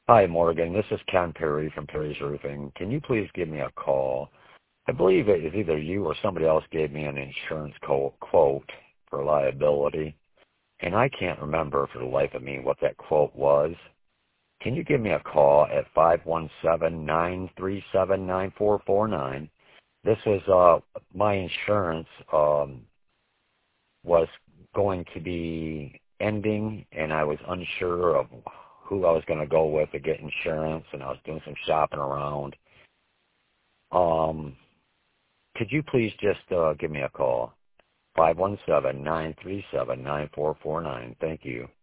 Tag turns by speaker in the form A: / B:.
A: Hi, Morgan. This is Ken Perry from Perry's Roofing. Can you please give me a call? I believe it is either you or somebody else gave me an insurance quote for liability, and I can't remember for the life of me what that quote was. Can you give me a call at 517-937-9449? This was my insurance was going to be ending, and I was unsure of who I was going to go with to get insurance, and I was doing some shopping around. Could you please just give me a call? 517-937-9449. Thank you.